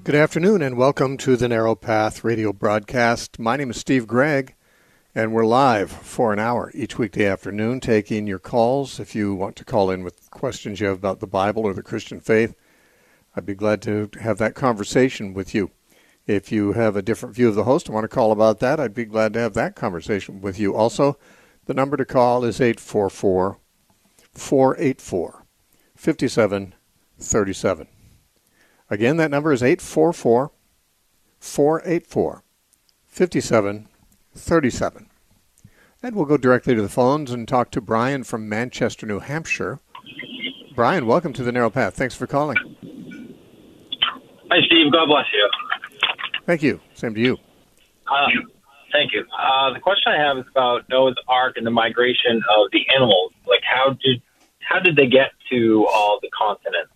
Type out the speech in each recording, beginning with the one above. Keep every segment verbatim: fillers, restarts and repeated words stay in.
Good afternoon and welcome to the Narrow Path radio broadcast. My name is Steve Gregg, and we're live for an hour each weekday afternoon taking your calls. If you want to call in with questions you have about the Bible or the Christian faith, I'd be glad to have that conversation with you. If you have a different view of the host and want to call about that, I'd be glad to have that conversation with you. Also, the number to call is eight four four, four eight four, five seven three seven. Again, that number is eight four four, four eight four, five seven three seven. And we'll go directly to the phones and talk to Brian from Manchester, New Hampshire. Brian, welcome to the Narrow Path. Thanks for calling. Hi, Steve. God bless you. Thank you. Same to you. Uh, thank you. Uh, the question I have is about Noah's Ark and the migration of the animals. Like, how did how did they get to all the continents?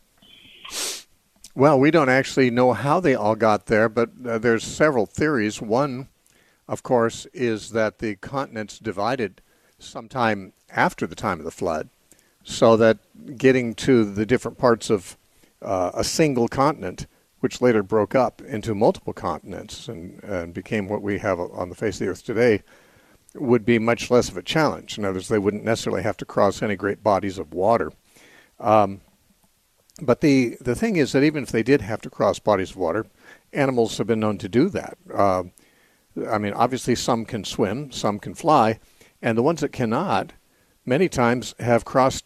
Well, we don't actually know how they all got there, but uh, there's several theories. One, of course, is that the continents divided sometime after the time of the flood, so that getting to the different parts of uh, a single continent, which later broke up into multiple continents and, and became what we have on the face of the earth today, would be much less of a challenge. In other words, they wouldn't necessarily have to cross any great bodies of water. Um, But the, the thing is that even if they did have to cross bodies of water, animals have been known to do that. Uh, I mean, obviously some can swim, some can fly, and the ones that cannot many times have crossed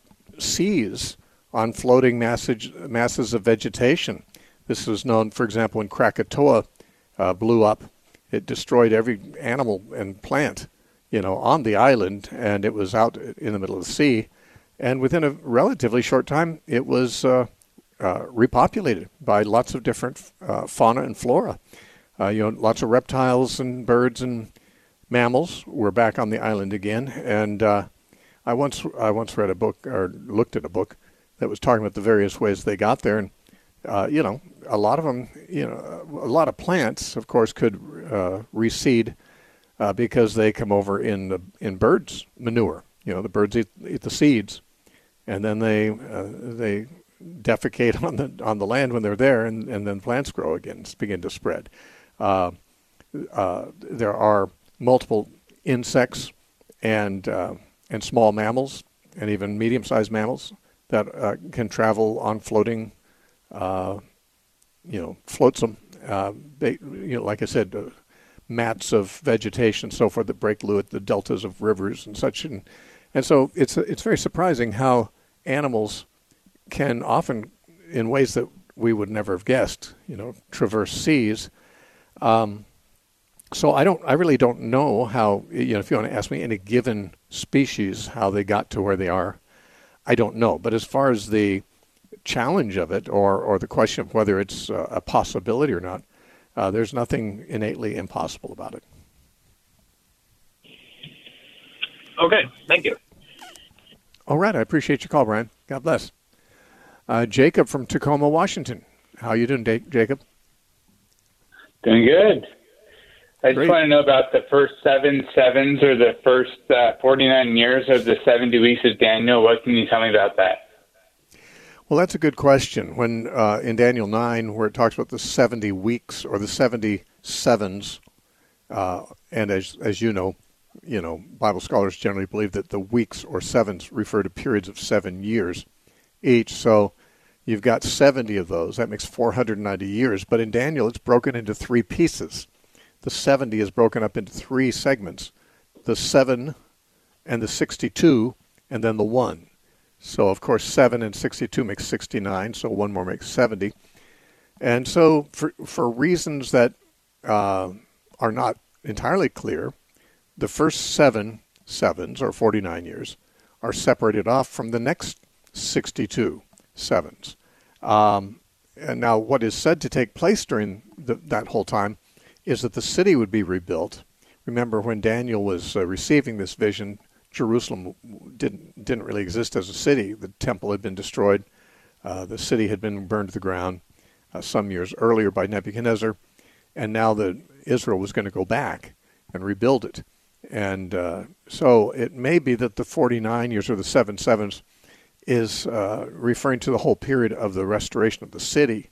seas on floating massage, masses of vegetation. This was known, for example, when Krakatoa uh, blew up. It destroyed every animal and plant, you know, on the island, and it was out in the middle of the sea. And within a relatively short time, it was uh, uh, repopulated by lots of different uh, fauna and flora. Uh, you know, lots of reptiles and birds and mammals were back on the island again. And uh, I once I once read a book or looked at a book that was talking about the various ways they got there. And uh, you know, a lot of them, you know, a lot of plants, of course, could uh, reseed uh, because they come over in the, in birds' manure. You know, the birds eat, eat the seeds, and then they uh, they defecate on the on the land when they're there, and, and then plants grow again, begin to spread. Uh, uh, there are multiple insects and uh, and small mammals, and even medium-sized mammals that uh, can travel on floating, uh, you know, flotsam. Uh, they, you know, like I said, uh, mats of vegetation, so forth, that break loose at the deltas of rivers and such. And And so it's it's very surprising how animals can often, in ways that we would never have guessed, you know, traverse seas. Um, so I don't, I really don't know how, you know, if you want to ask me any given species, how they got to where they are, I don't know. But as far as the challenge of it, or, or the question of whether it's uh, a possibility or not, uh, there's nothing innately impossible about it. Okay, thank you. All right, I appreciate your call, Brian. God bless. Uh, Jacob from Tacoma, Washington. How you doing, da- Jacob? Doing good. I just Great. want to know about the first seven sevens, or the first uh, forty-nine years of the seventy weeks of Daniel. What can you tell me about that? Well, that's a good question. When uh, in Daniel nine, where it talks about the seventy weeks or the seventy sevens, uh, and as as you know, you know, Bible scholars generally believe that the weeks or sevens refer to periods of seven years each. So you've got seventy of those. That makes four hundred ninety years. But in Daniel, it's broken into three pieces. The seventy is broken up into three segments: the seven and the sixty-two, and then the one. So, of course, seven and sixty-two makes sixty-nine, so one more makes seventy. And so for, for reasons that uh, are not entirely clear, the first seven sevens, or forty-nine years, are separated off from the next sixty-two sevens. Um, and now what is said to take place during the, that whole time is that the city would be rebuilt. Remember, when Daniel was uh, receiving this vision, Jerusalem didn't didn't really exist as a city. The temple had been destroyed. Uh, the city had been burned to the ground uh, some years earlier by Nebuchadnezzar. And now the Israel was going to go back and rebuild it. And uh, so it may be that the forty-nine years, or the seven sevens, is uh, referring to the whole period of the restoration of the city.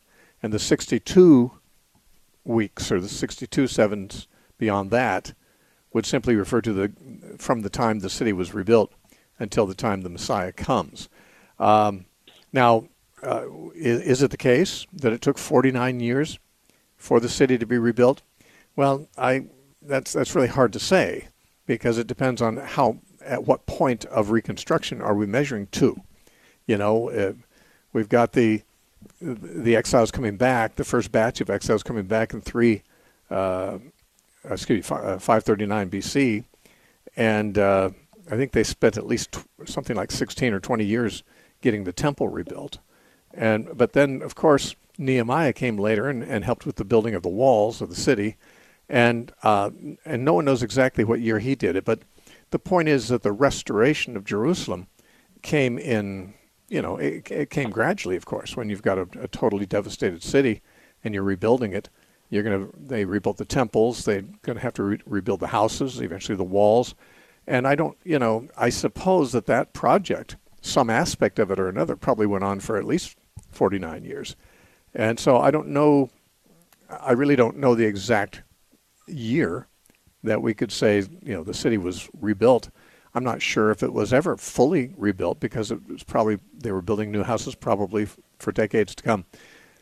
And the sixty-two weeks or the sixty-two sevens beyond that would simply refer to the from the time the city was rebuilt until the time the Messiah comes. Um, now, uh, is, is it the case that it took forty-nine years for the city to be rebuilt? Well, I that's that's really hard to say, because it depends on how at what point of reconstruction are we measuring to. You know, uh, we've got the the exiles coming back, the first batch of exiles coming back in three, uh, excuse me, five thirty-nine B C, and uh, I think they spent at least t- something like sixteen or twenty years getting the temple rebuilt. And but then, of course, Nehemiah came later and, and helped with the building of the walls of the city, and uh, and no one knows exactly what year he did it. But the point is that the restoration of Jerusalem came in. You know, it, it came gradually, of course. When you've got a, a totally devastated city and you're rebuilding it, you're going to, they rebuilt the temples, they're going to have to re- rebuild the houses, eventually the walls. And I don't, you know, I suppose that that project, some aspect of it or another, probably went on for at least forty-nine years. And so I don't know, I really don't know the exact year that we could say, you know, the city was rebuilt. I'm not sure if it was ever fully rebuilt, because it was probably, they were building new houses probably f- for decades to come.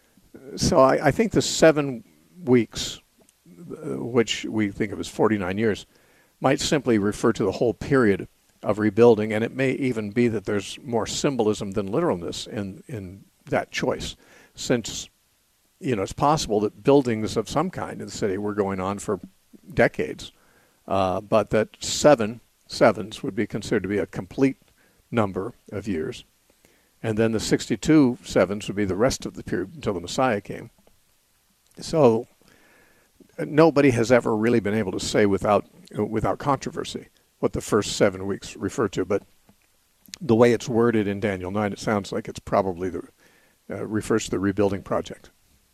So I, I think the seven weeks, uh, which we think of as forty-nine years, might simply refer to the whole period of rebuilding, and it may even be that there's more symbolism than literalness in, in that choice, since, you know, it's possible that buildings of some kind in the city were going on for decades, uh, but that seven sevens would be considered to be a complete number of years. And then the sixty-two sevens would be the rest of the period until the Messiah came. So nobody has ever really been able to say without without controversy what the first seven weeks refer to. But the way it's worded in Daniel nine, it sounds like it's probably the uh, refers to the rebuilding project.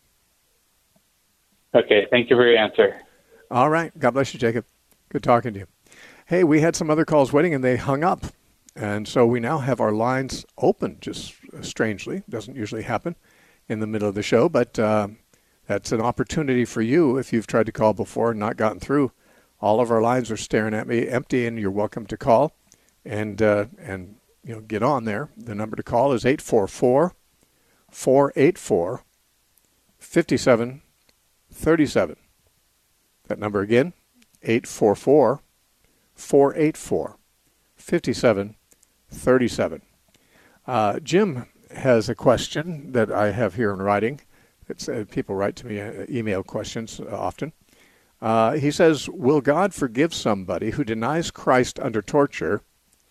Okay, thank you for your answer. All right. God bless you, Jacob. Good talking to you. Hey, we had some other calls waiting, and they hung up. And so we now have our lines open, just strangely. Doesn't usually happen in the middle of the show, but uh, that's an opportunity for you if you've tried to call before and not gotten through. All of our lines are staring at me empty, and you're welcome to call and, uh, and you know, get on there. The number to call is eight four four, four eight four, five seven three seven. That number again, eight four four, four eight four, five seven three seven. Uh, Jim has a question that I have here in writing. It's, uh, people write to me uh, email questions uh, often. Uh, he says, will God forgive somebody who denies Christ under torture?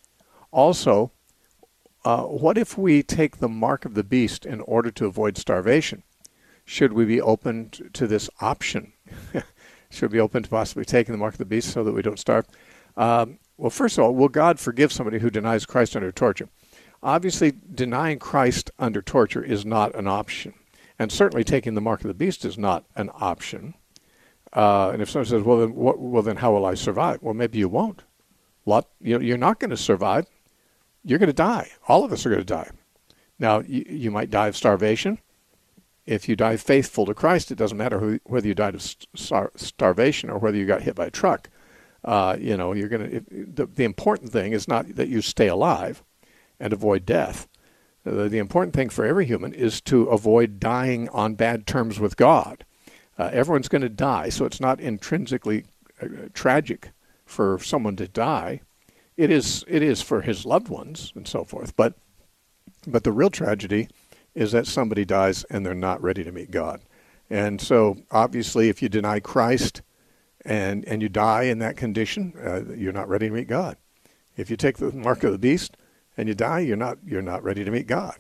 Also, uh, what if we take the mark of the beast in order to avoid starvation? Should we be open to, to this option? Should we be open to possibly taking the mark of the beast so that we don't starve? Um, well, first of all, will God forgive somebody who denies Christ under torture? Obviously, denying Christ under torture is not an option. And certainly taking the mark of the beast is not an option. Uh, and if someone says, well then, what, well, then how will I survive? Well, maybe you won't. Lot, you know, you're not going to survive. You're going to die. All of us are going to die. Now, you, you might die of starvation. If you die faithful to Christ, it doesn't matter who, whether you died of star, starvation or whether you got hit by a truck. Uh, you know, you're going to. The, the important thing is not that you stay alive and avoid death. Uh, the important thing for every human is to avoid dying on bad terms with God. Uh, everyone's going to die, so it's not intrinsically uh, tragic for someone to die. It is. It is for his loved ones and so forth. But, but the real tragedy is that somebody dies and they're not ready to meet God. And so, obviously, if you deny Christ and and you die in that condition, uh, you're not ready to meet God. If you take the mark of the beast and you die, you're not you're not ready to meet God.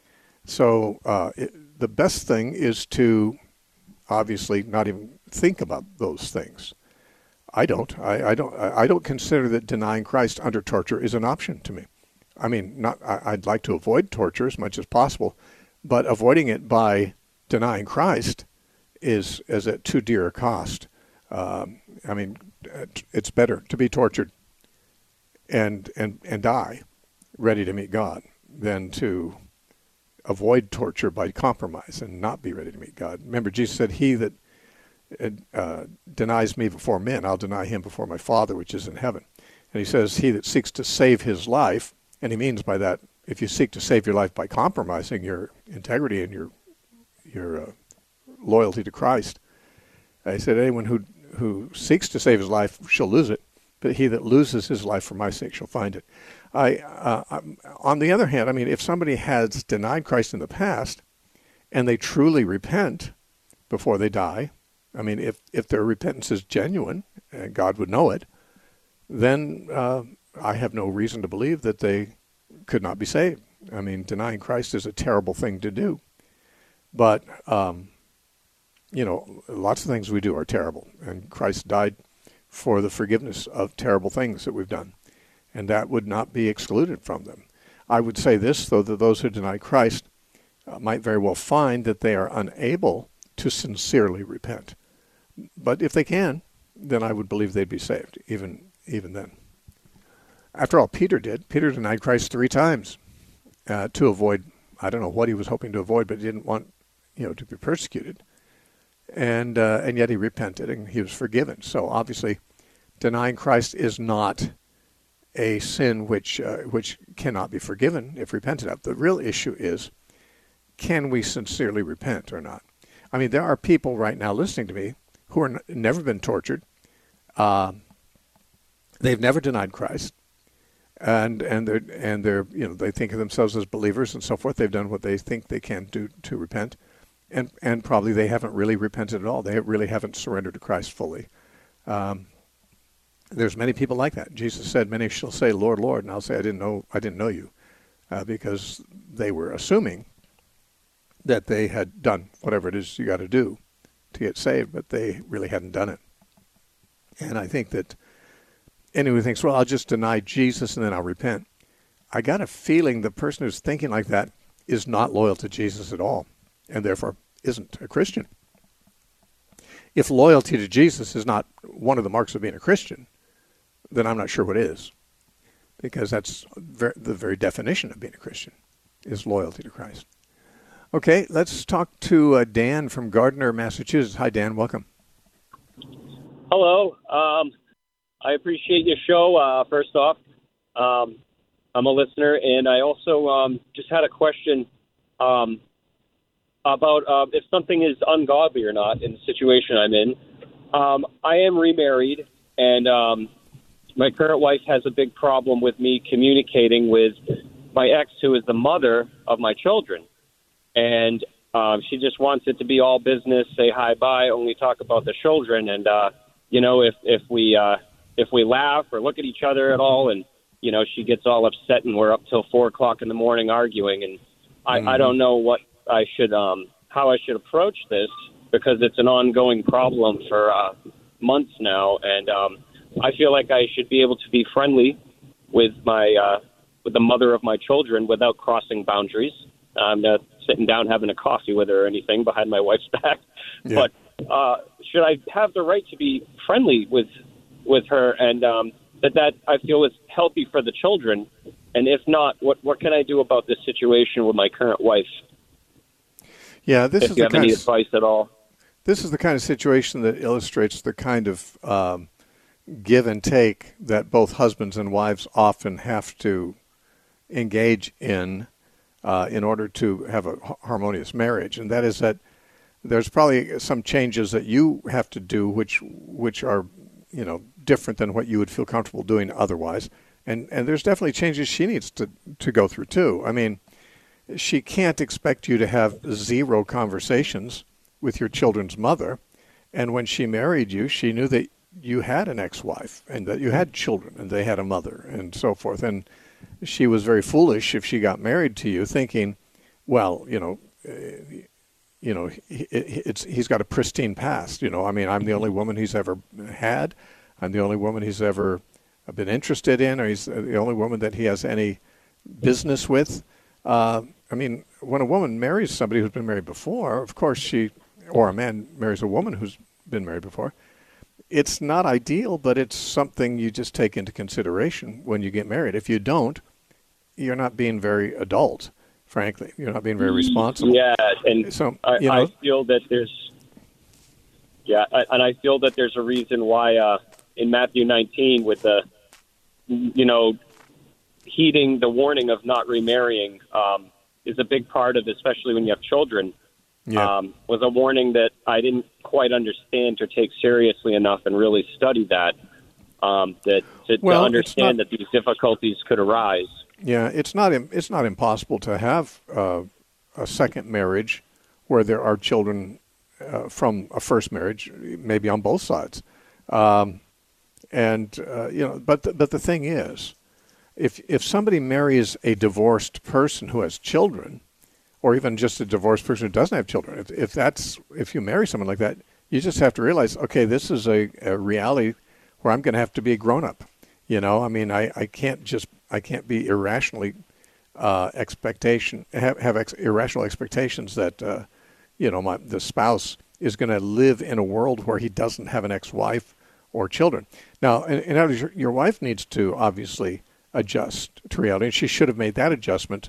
So uh, it, the best thing is to obviously not even think about those things. I don't. I, I don't. I don't consider that denying Christ under torture is an option to me. I mean, not. I, I'd like to avoid torture as much as possible, but avoiding it by denying Christ is is at too dear a cost. Um, I mean, it's better to be tortured and and and die ready to meet God than to avoid torture by compromise and not be ready to meet God. Remember, Jesus said, he that uh, denies me before men, I'll deny him before my Father which is in heaven. And he says, he that seeks to save his life, and he means by that, if you seek to save your life by compromising your integrity and your your uh, loyalty to Christ, I said, anyone who who seeks to save his life shall lose it, but he that loses his life for my sake shall find it. I, uh, on the other hand, I mean, if somebody has denied Christ in the past and they truly repent before they die, I mean, if, if their repentance is genuine, and God would know it, then uh, I have no reason to believe that they could not be saved. I mean, denying Christ is a terrible thing to do. But, um, you know, lots of things we do are terrible, and Christ died for the forgiveness of terrible things that we've done, and that would not be excluded from them. I would say this, though, that those who deny Christ uh, might very well find that they are unable to sincerely repent. But if they can, then I would believe they'd be saved, even even then. After all, Peter did. Peter denied Christ three times uh, to avoid, I don't know what he was hoping to avoid, but he didn't want, you know, to be persecuted. And uh, and yet he repented and he was forgiven. So obviously, denying Christ is not a sin which uh, which cannot be forgiven if repented of. The real issue is, can we sincerely repent or not? I mean, there are people right now listening to me who are n- never been tortured. Uh, they've never denied Christ, and and they're and they're you know they think of themselves as believers and so forth. They've done what they think they can do to repent, and and probably they haven't really repented at all. They really haven't surrendered to Christ fully. Um, there's many people like that. Jesus said, "Many shall say, Lord, Lord," and I'll say, "I didn't know, I didn't know you," uh, because they were assuming that they had done whatever it is you got to do to get saved, but they really hadn't done it. And I think that anyone who thinks, well, I'll just deny Jesus and then I'll repent, I got a feeling the person who's thinking like that is not loyal to Jesus at all, and therefore isn't a Christian. If loyalty to Jesus is not one of the marks of being a Christian, then I'm not sure what is, because that's ver- the very definition of being a Christian, is loyalty to Christ. Okay, let's talk to uh, Dan from Gardner, Massachusetts. Hi, Dan. Welcome. Hello. Um, I appreciate your show, uh, first off. Um, I'm a listener, and I also um, just had a question um, about uh, if something is ungodly or not in the situation I'm in. Um, I am remarried, and um, my current wife has a big problem with me communicating with my ex, who is the mother of my children. And um, she just wants it to be all business, say hi, bye, only talk about the children. And, uh, you know, if, if we uh, if we laugh or look at each other at all, and, you know, she gets all upset and we're up till four o'clock in the morning arguing. And I, mm-hmm. I don't know what I should, um, how I should approach this, because it's an ongoing problem for uh, months now. And um, I feel like I should be able to be friendly with my uh, with the mother of my children without crossing boundaries. I'm not sitting down having a coffee with her or anything behind my wife's back. Yeah. But uh, should I have the right to be friendly with with her, and um, that that I feel is healthy for the children? And if not, what what can I do about this situation with my current wife? Yeah, this if is you the have kind any of, advice at all. This is the kind of situation that illustrates the kind of um, give and take that both husbands and wives often have to engage in. Uh, in order to have a harmonious marriage, and that is that there's probably some changes that you have to do, which which are, you know, different than what you would feel comfortable doing otherwise, and and there's definitely changes she needs to to go through too. I mean, she can't expect you to have zero conversations with your children's mother, and when she married you, she knew that you had an ex-wife and that you had children and they had a mother and so forth, and she was very foolish if she got married to you thinking, well, you know, uh, you know, he, it's he's got a pristine past. You know, I mean, I'm the only woman he's ever had. I'm the only woman he's ever been interested in, or he's the only woman that he has any business with. Uh, I mean, when a woman marries somebody who's been married before, of course she, or a man marries a woman who's been married before, it's not ideal, but it's something you just take into consideration when you get married. If you don't, you're not being very adult. frankly. You're not being very responsible. Yeah, and so, I, you know, I feel that there's, yeah, I, and I feel that there's a reason why uh, in Matthew nineteen with the, you know, heeding the warning of not remarrying um, is a big part of, especially when you have children. Yeah. Um, was a warning that I didn't quite understand or take seriously enough and really study that, um, that to, well, to understand not, that these difficulties could arise. Yeah, it's not it's not impossible to have uh, a second marriage where there are children uh, from a first marriage, maybe on both sides. Um, and uh, you know, but the, but the thing is, if if somebody marries a divorced person who has children, or even just a divorced person who doesn't have children, if, if that's if you marry someone like that, you just have to realize, okay, this is a, a reality where I'm going to have to be a grown up. You know, I mean, I, I can't just I can't be irrationally uh, expectation have have ex- irrational expectations that uh, you know my the spouse is going to live in a world where he doesn't have an ex-wife or children. Now, in, in other words, your, your wife needs to obviously adjust to reality, and she should have made that adjustment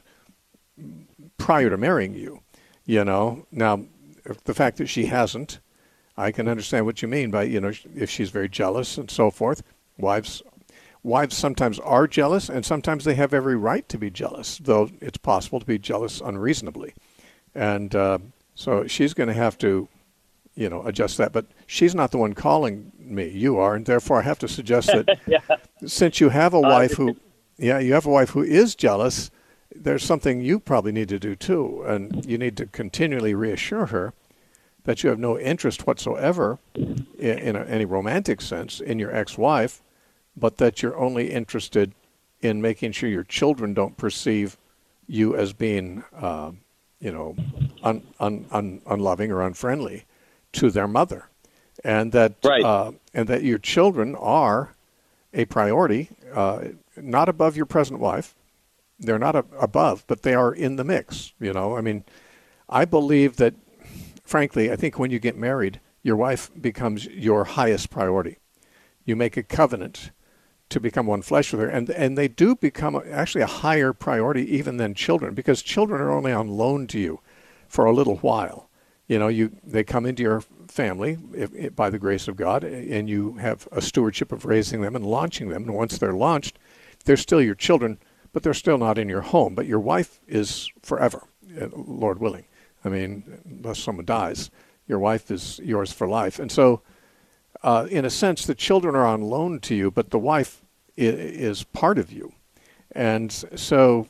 prior to marrying you, you know. Now, the fact that she hasn't, I can understand what you mean by, you know, if she's very jealous and so forth. Wives wives sometimes are jealous, and sometimes they have every right to be jealous, though it's possible to be jealous unreasonably. And uh, so she's going to have to, you know, adjust that. But she's not the one calling me. You are, and therefore I have to suggest that yeah. since you have a wife who, yeah, you have a wife who is jealous, there's something you probably need to do too, and you need to continually reassure her that you have no interest whatsoever in, in a, any romantic sense in your ex-wife, but that you're only interested in making sure your children don't perceive you as being, uh, you know, un, un, un, unloving or unfriendly to their mother, and that right. uh, and that your children are a priority, uh, not above your present wife. They're not a, above, but they are in the mix. You know, I mean, I believe that, frankly, I think when you get married, your wife becomes your highest priority. You make a covenant to become one flesh with her, and and they do become actually a higher priority even than children, because children are only on loan to you for a little while. You know, you they come into your family if, if, by the grace of God, and you have a stewardship of raising them and launching them. And once they're launched, they're still your children, but they're still not in your home. But your wife is forever, Lord willing. I mean, unless someone dies, your wife is yours for life. And so, uh, in a sense, the children are on loan to you, but the wife is, is part of you. And so,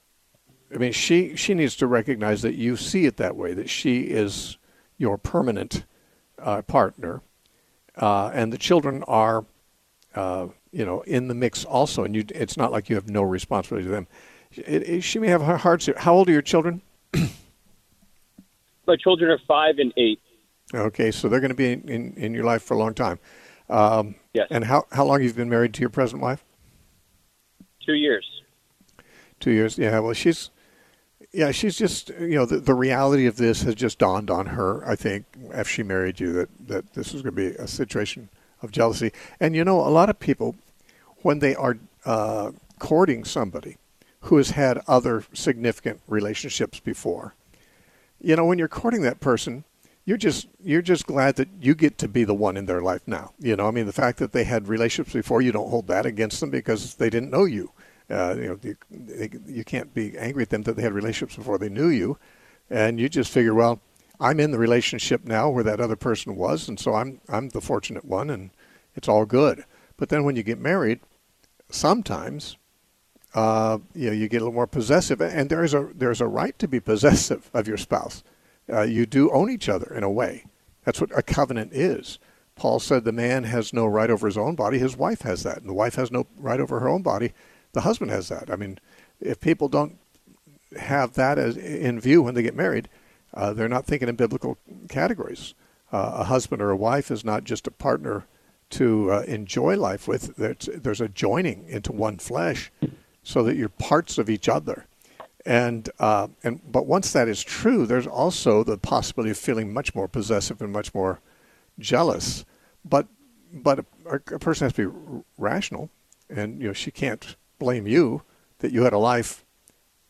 I mean, she, she needs to recognize that you see it that way, that she is your permanent uh, partner, uh, and the children are, uh, you know, in the mix also. And you, it's not like you have no responsibility to them. It, it, she may have a hard. How old are your children? My children are five and eight. Okay, so they're going to be in, in, in your life for a long time. Um, yes. And how how long have you been married to your present wife? Two years. Two years. Yeah. Well, she's. Yeah, she's just, you know, the, the reality of this has just dawned on her, I think, after she married you, that, that this is going to be a situation of jealousy. And, you know, a lot of people, when they are uh, courting somebody who has had other significant relationships before, you know, when you're courting that person, you're just you're just glad that you get to be the one in their life now. You know, I mean, the fact that they had relationships before, you don't hold that against them because they didn't know you. Uh, you know, you, they, you can't be angry at them that they had relationships before they knew you, and you just figure, well, I'm in the relationship now where that other person was, and so I'm I'm the fortunate one, and it's all good. But then when you get married, sometimes, uh, you know, you get a little more possessive, and there's a there's a right to be possessive of your spouse. Uh, you do own each other in a way. That's what a covenant is. Paul said the man has no right over his own body; his wife has that, and the wife has no right over her own body. The husband has that. I mean, if people don't have that as in view when they get married, uh, they're not thinking in biblical categories. Uh, a husband or a wife is not just a partner to uh, enjoy life with. There's, there's a joining into one flesh, so that you're parts of each other. And and uh, and but once that is true, there's also the possibility of feeling much more possessive and much more jealous. But but a, a person has to be rational, and you know she can't blame you that you had a life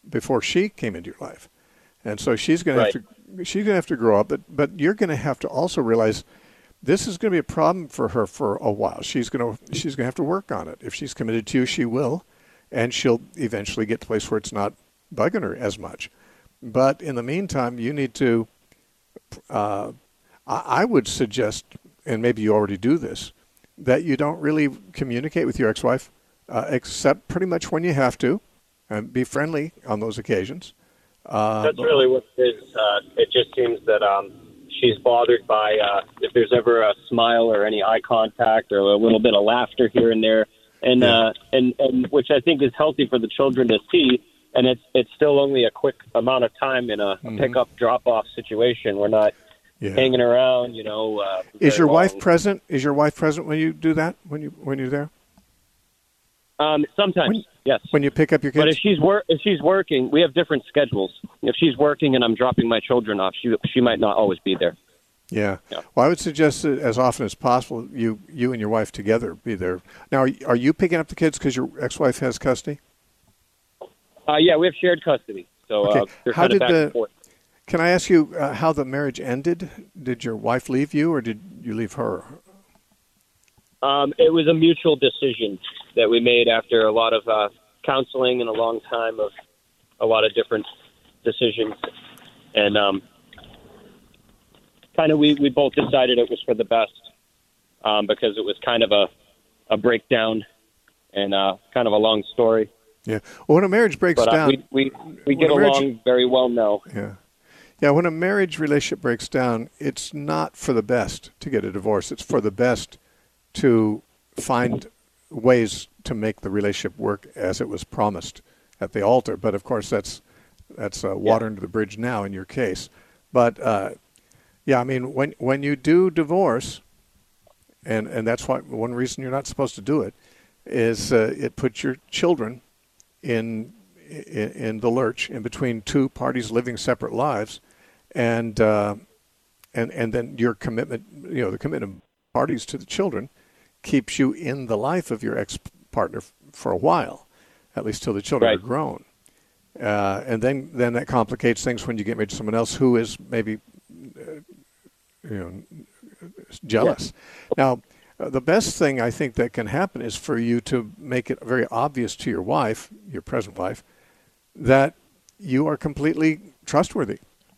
before she came into your life. And so she's going Right. to have to she's going to have to grow up, but but you're going to have to also realize this is going to be a problem for her for a while. She's going to she's going to have to work on it. If she's committed to you, she will, and she'll eventually get to a place where it's not bugging her as much. But in the meantime, you need to uh, I, I would suggest, and maybe you already do this, that you don't really communicate with your ex-wife uh, except pretty much when you have to, and be friendly on those occasions. Uh, That's really what it is. Uh, it just seems that um, she's bothered by uh, if there's ever a smile or any eye contact or a little bit of laughter here and there, and Yeah. uh, and and which I think is healthy for the children to see. And it's it's still only a quick amount of time in a Mhm. pick up drop off situation. We're not Yeah. hanging around, you know. Uh, Is very your wife long. present? Is your wife present when you do that? When you when you're there? Um, sometimes, When- yes. When you pick up your kids? But if she's wor- if she's working, we have different schedules. If she's working and I'm dropping my children off, she she might not always be there. Yeah. Yeah. Well, I would suggest that as often as possible, you you and your wife together be there. Now, are you, are you picking up the kids because your ex-wife has custody? Uh, yeah, we have shared custody, so uh, Okay. they're How kind of did back the- and forth. Can I ask you uh, how the marriage ended? Did your wife leave you, or did you leave her? Um, it was a mutual decision that we made after a lot of uh, counseling and a long time of a lot of different decisions, and um, kind of we, we both decided it was for the best um, because it was kind of a a breakdown and uh, kind of a long story. Yeah. Well, when a marriage breaks But uh, down, we we, we when get a marriage- along very well now. yeah, yeah. When a marriage relationship breaks down, it's not for the best to get a divorce. It's for the best to find ways to make the relationship work as it was promised at the altar. But of course, that's that's uh, water under the bridge now in your case. But uh, yeah, I mean, when when you do divorce, and and that's why one reason you're not supposed to do it is uh, it puts your children in, in in the lurch in between two parties living separate lives, and uh, and and then your commitment, you know, the commitment of parties to the children keeps you in the life of your ex-partner f- for a while, at least till the children Right. are grown. Uh, and then, then that complicates things when you get married to someone else who is maybe, uh, you know, jealous. Now, uh, the best thing I think that can happen is for you to make it very obvious to your wife, your present wife, that you are completely trustworthy,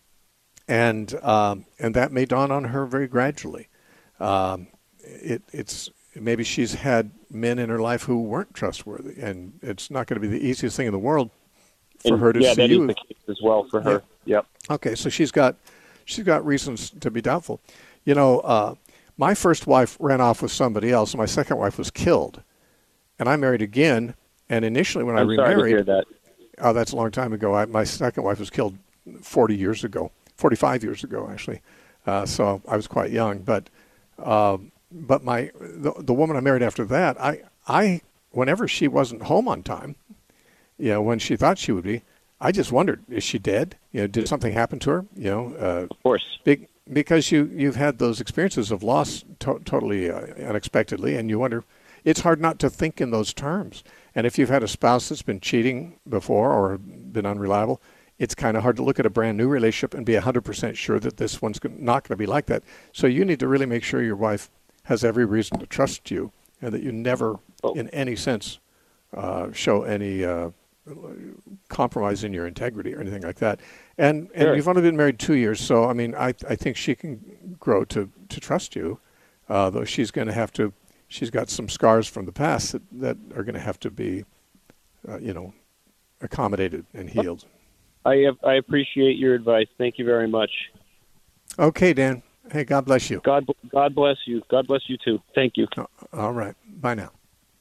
and um, and that may dawn on her very gradually. Um, it, it's maybe she's had men in her life who weren't trustworthy, and it's not going to be the easiest thing in the world for And, her to yeah, see that you. is the case as well for her. Yep. Okay, so she's got she's got reasons to be doubtful. You know, uh, my first wife ran off with somebody else, and my second wife was killed, and I married again. And initially, when I'm I sorry to remarried, hear that. oh, that's a long time ago. I, my second wife was killed forty years ago, forty-five years ago, actually. Uh, so I was quite young, but uh, but my the, the woman I married after that, I I whenever she wasn't home on time, you know, when she thought she would be, I just wondered, is she dead? You know, did something happen to her? You know, uh, Of course. big, because you you've had those experiences of loss to- totally uh, unexpectedly, and you wonder. It's hard not to think in those terms. And if you've had a spouse that's been cheating before or been unreliable, it's kind of hard to look at a brand new relationship and be one hundred percent sure that this one's not going to be like that. So you need to really make sure your wife has every reason to trust you, and that you never, Oh. in any sense, uh, show any uh, compromise in your integrity or anything like that. And and Sure. you've only been married two years, so I mean, I I think she can grow to to trust you, uh, though she's going to have to. She's got some scars from the past that, that are going to have to be, uh, you know, accommodated and healed. I have, I appreciate your advice. Thank you very much. Okay, Dan. Hey, God bless you. God God bless you. God bless you too. Thank you. All right. Bye now.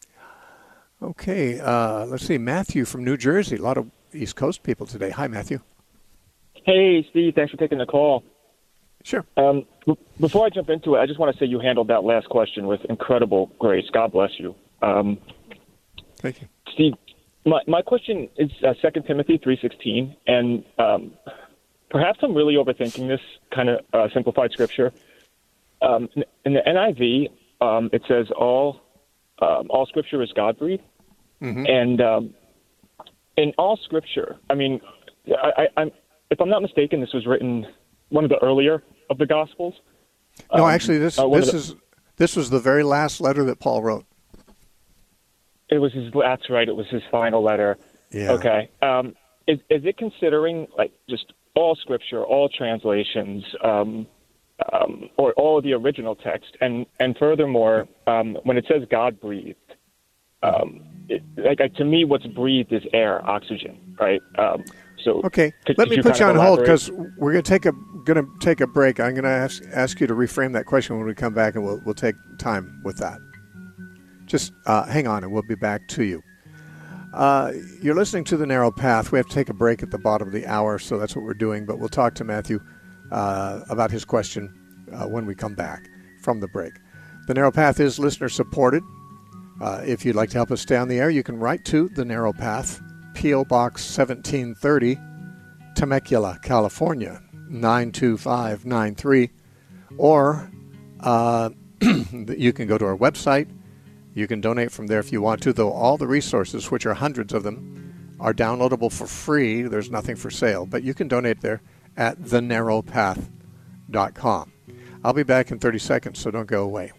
Okay. Uh, let's see. Matthew from New Jersey. A lot of East Coast people today. Hi, Matthew. Hey, Steve. Thanks for taking the call. Sure. Um, b- before I jump into it, I just want to say you handled that last question with incredible grace. God bless you. Um, Thank you. Steve, my, my question is uh, Second Timothy three sixteen, and um, perhaps I'm really overthinking this kind of uh, simplified scripture. Um, in, in the N I V, um, it says all um, all scripture is God-breathed, Mm-hmm. and um, in all Scripture, I mean, I, I, I'm, if I'm not mistaken, this was written one of the earlier of the Gospels. No, um, actually, this uh, this the, is this was the very last letter that Paul wrote. It was his. That's right. It was his final letter. Yeah. Okay. Um, is is it considering like just all Scripture, all translations, um, um, or all of the original text, and and furthermore, um, when it says God breathed, um, it, like to me, what's breathed is air, oxygen, right? Um, so okay, could, let could me you put you kind on of hold elaborate? because we're going to take a going to take a break. I'm going to ask ask you to reframe that question when we come back, and we'll we'll take time with that. Just uh, hang on, and we'll be back to you. Uh, you're listening to The Narrow Path. We have to take a break at the bottom of the hour, so that's what we're doing. But we'll talk to Matthew uh, about his question uh, when we come back from the break. The Narrow Path is listener-supported. Uh, if you'd like to help us stay on the air, you can write to The Narrow Path, P O. Box seventeen thirty, Temecula, California, nine two five nine three. Or uh, you can go to our website. You can donate from there if you want to, though all the resources, which are hundreds of them, are downloadable for free. There's nothing for sale, but you can donate there at the narrow path dot com. I'll be back in thirty seconds, so don't go away.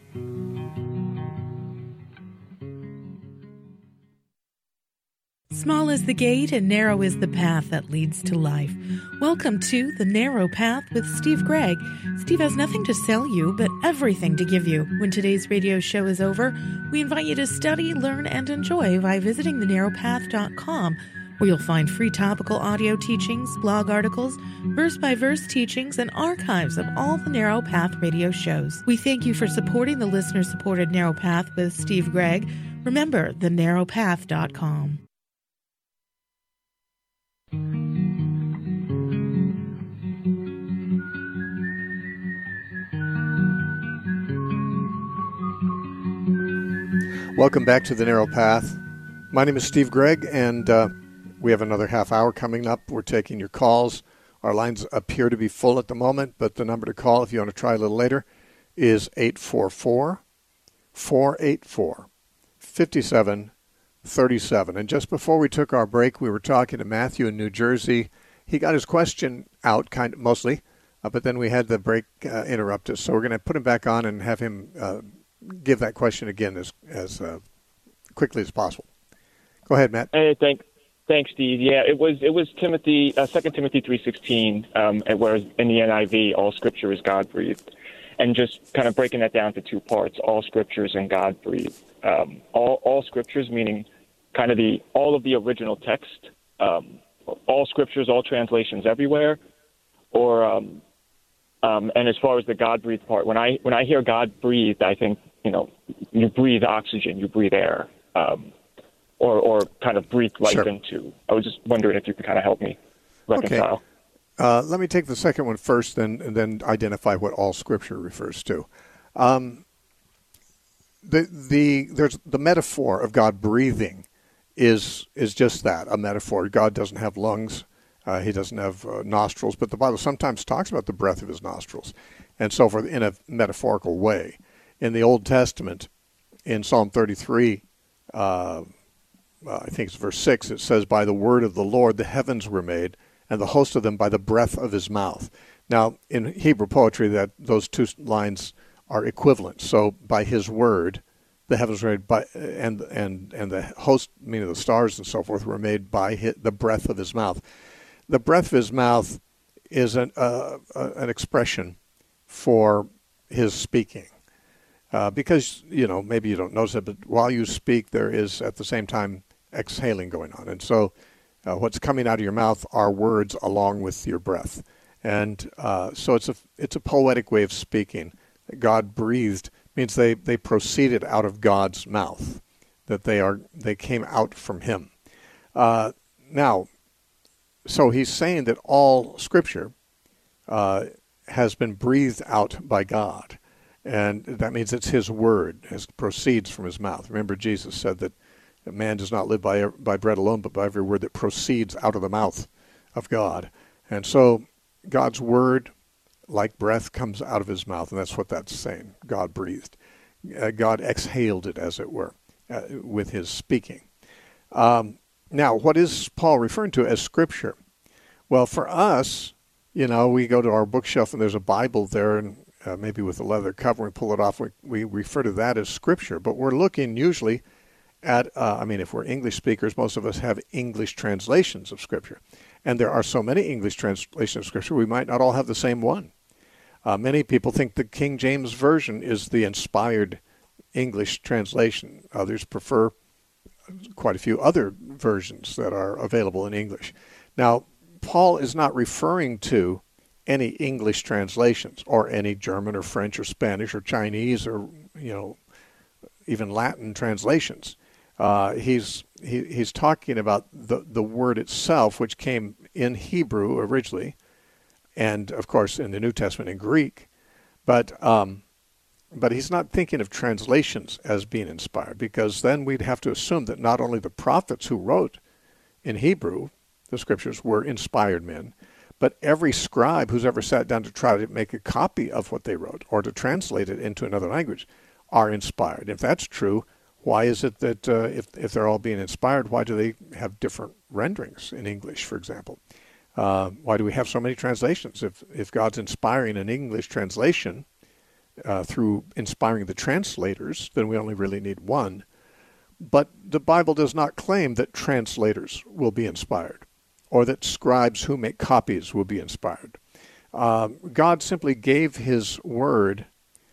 Small is the gate and narrow is the path that leads to life. Welcome to The Narrow Path with Steve Gregg. Steve has nothing to sell you, but everything to give you. When today's radio show is over, we invite you to study, learn, and enjoy by visiting the narrow path dot com, where you'll find free topical audio teachings, blog articles, verse-by-verse teachings, and archives of all the Narrow Path radio shows. We thank you for supporting the listener-supported Narrow Path with Steve Gregg. Remember, the narrow path dot com. Welcome back to The Narrow Path. My name is Steve Gregg, and uh, we have another half hour coming up. We're taking your calls. Our lines appear to be full at the moment, but the number to call if you want to try a little later is eight four four, four eight four, five seven three seven. And just before we took our break, we were talking to Matthew in New Jersey. He got his question out, kind of mostly, uh, but then we had the break uh, interrupt us. So we're going to put him back on and have him uh, give that question again as as uh, quickly as possible. Go ahead, Matt. Hey, thank, thanks, Steve. Yeah, it was it was Timothy, uh, Second Timothy three sixteen, um, where in the N I V, all Scripture is God breathed, and just kind of breaking that down to two parts: all Scriptures and God breathed. Um, all all Scriptures meaning kind of the all of the original text, um, all Scriptures, all translations everywhere, or um, um, and as far as the God breathed part, when I when I hear God breathed, I think you know you breathe oxygen, you breathe air. Um, Or, or kind of breathe life sure. into. I was just wondering if you could kind of help me reconcile. Okay. Uh, let me take the second one first, then and then identify what all Scripture refers to. Um, the the there's the metaphor of God breathing is is just that, a metaphor. God doesn't have lungs, uh, he doesn't have uh, nostrils, but the Bible sometimes talks about the breath of his nostrils, and so forth in a metaphorical way. In the Old Testament, in Psalm thirty-three. Uh, Uh, I think it's verse six, it says, by the word of the Lord the heavens were made, and the host of them by the breath of his mouth. Now, in Hebrew poetry, that those two lines are equivalent. So, by his word, the heavens were made, by, and and and the host, meaning the stars and so forth, were made by his, the breath of his mouth. The breath of his mouth is an uh, uh, an expression for his speaking. Uh, because, you know, maybe you don't notice it, but while you speak, there is at the same time exhaling going on. And so uh, what's coming out of your mouth are words along with your breath. And uh, so it's a it's a poetic way of speaking. God breathed means they, they proceeded out of God's mouth, that they are they came out from him. Uh, now, so he's saying that all Scripture uh, has been breathed out by God. And that means it's his word, it proceeds from his mouth. Remember, Jesus said that man does not live by by bread alone, but by every word that proceeds out of the mouth of God. And so God's word, like breath, comes out of his mouth, and that's what that's saying. God breathed. Uh, God exhaled it, as it were, uh, with his speaking. Um, Now, what is Paul referring to as Scripture? Well, for us, you know, we go to our bookshelf and there's a Bible there, and uh, maybe with a leather cover, we pull it off, we, we refer to that as Scripture. But we're looking usually at, uh, I mean, if we're English speakers, most of us have English translations of Scripture. And there are so many English translations of Scripture, we might not all have the same one. Uh, many people think the King James Version is the inspired English translation. Others prefer quite a few other versions that are available in English. Now, Paul is not referring to any English translations or any German or French or Spanish or Chinese or, you know, even Latin translations. Uh, he's he, he's talking about the, the word itself, which came in Hebrew originally, and, of course, in the New Testament in Greek. But um, but he's not thinking of translations as being inspired, because then we'd have to assume that not only the prophets who wrote in Hebrew the Scriptures were inspired men, but every scribe who's ever sat down to try to make a copy of what they wrote or to translate it into another language are inspired. If that's true, why is it that uh, if, if they're all being inspired, why do they have different renderings in English, for example? Uh, why do we have so many translations? If, if God's inspiring an English translation uh, through inspiring the translators, then we only really need one. But the Bible does not claim that translators will be inspired, or that scribes who make copies will be inspired. Uh, God simply gave his word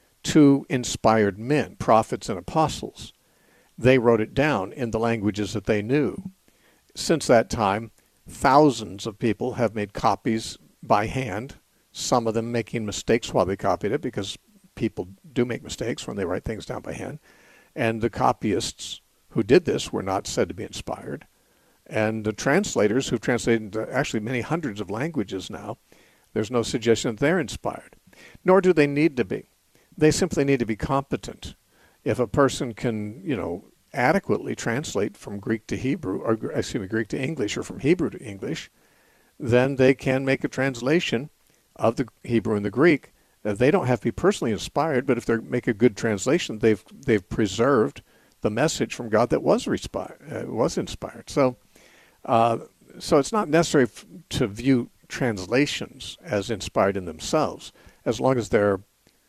to inspired men, prophets and apostles. They wrote it down in the languages that they knew. Since that time, thousands of people have made copies by hand, some of them making mistakes while they copied it, because people do make mistakes when they write things down by hand. And the copyists who did this were not said to be inspired. And the translators who've translated into actually many hundreds of languages now, there's no suggestion that they're inspired. Nor do they need to be. They simply need to be competent. If a person can, you know, adequately translate from Greek to Hebrew, or excuse me, Greek to English, or from Hebrew to English, then they can make a translation of the Hebrew and the Greek. They don't have to be personally inspired, but if they make a good translation, they've they've preserved the message from God that was inspired. Uh, was inspired. So, uh, so it's not necessary f- to view translations as inspired in themselves, as long as they're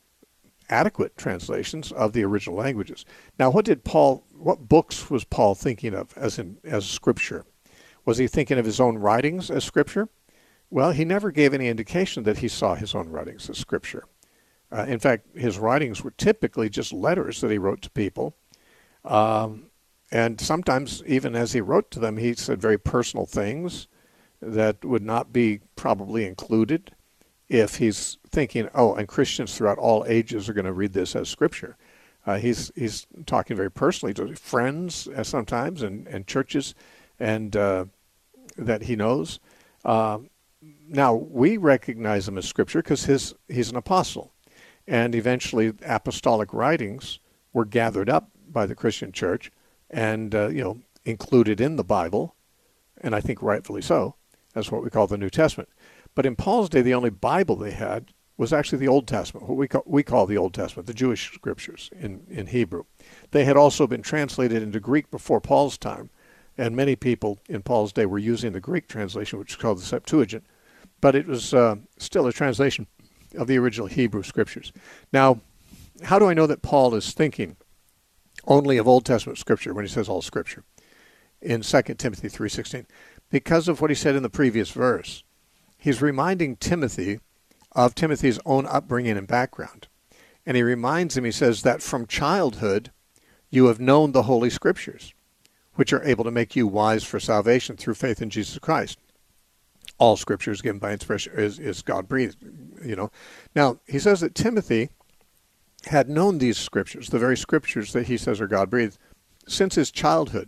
adequate translations of the original languages. Now, what did Paul? What books was Paul thinking of as in as Scripture? Was he thinking of his own writings as Scripture? Well, he never gave any indication that he saw his own writings as Scripture. Uh, in fact, his writings were typically just letters that he wrote to people. Um, and sometimes, even as he wrote to them, he said very personal things that would not be probably included if he's thinking, oh, and Christians throughout all ages are going to read this as Scripture. Uh, he's he's talking very personally to friends uh, sometimes, and, and churches and uh, that he knows. Uh, now, we recognize him as Scripture because his he's an apostle. And eventually apostolic writings were gathered up by the Christian church and, uh, you know, included in the Bible, and I think rightfully so. That's what we call the New Testament. But in Paul's day, the only Bible they had was actually the Old Testament, what we call, we call the Old Testament, the Jewish scriptures in, in Hebrew. They had also been translated into Greek before Paul's time, and many people in Paul's day were using the Greek translation, which is called the Septuagint, but it was uh, still a translation of the original Hebrew scriptures. Now, how do I know that Paul is thinking only of Old Testament scripture when he says all scripture in Second Timothy three sixteen? Because of what he said in the previous verse. He's reminding Timothy of Timothy's own upbringing and background. And he reminds him, he says, that from childhood you have known the Holy Scriptures, which are able to make you wise for salvation through faith in Jesus Christ. All Scripture is given by inspiration, is, is God-breathed, you know. Now, he says that Timothy had known these Scriptures, the very Scriptures that he says are God-breathed, since his childhood.